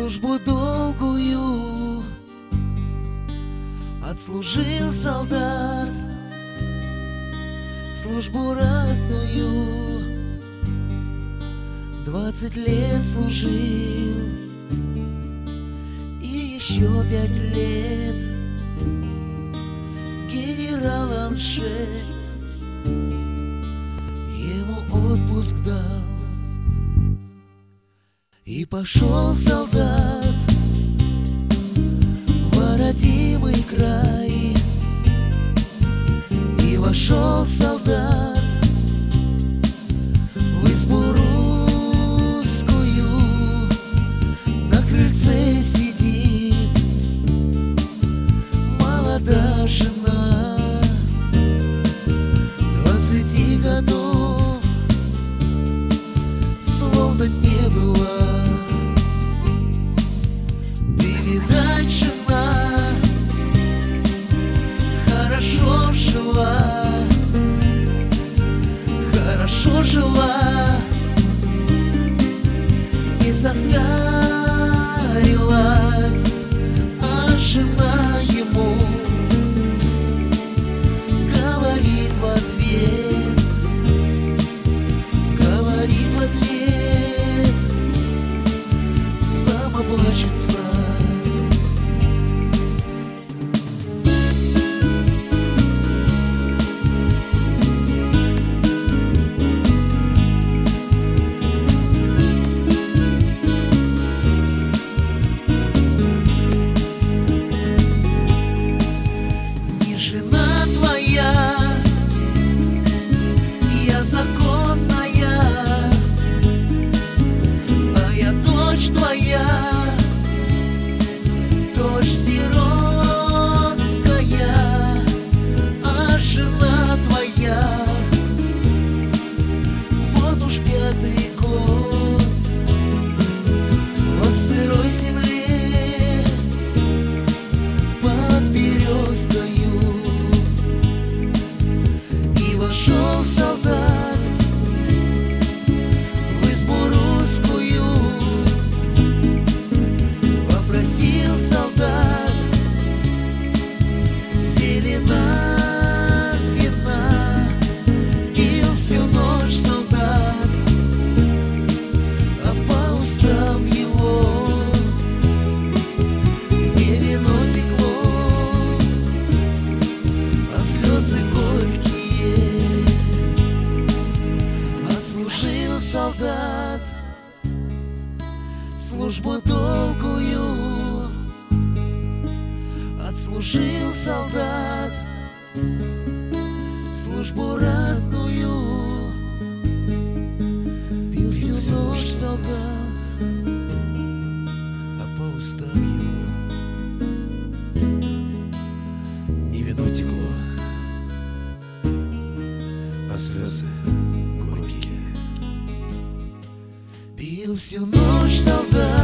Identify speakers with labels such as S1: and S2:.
S1: Службу долгую отслужил солдат, службу ратную 20 лет служил, и еще 5 лет генерал Анше ему отпуск дал. И пошел солдат в родимый край, и вошел солдат в избу русскую. На крыльце сидит молодая жена 20 годов, словно не было. Жена хорошо жила, не состарилась, а жена ему говорит в ответ, сама плачется. Солдат службу долгую отслужил солдат, службу ратную пил всю ночь солдат, а по устам его не вино текло, а слезы горькие. Пил всю ночь солдат.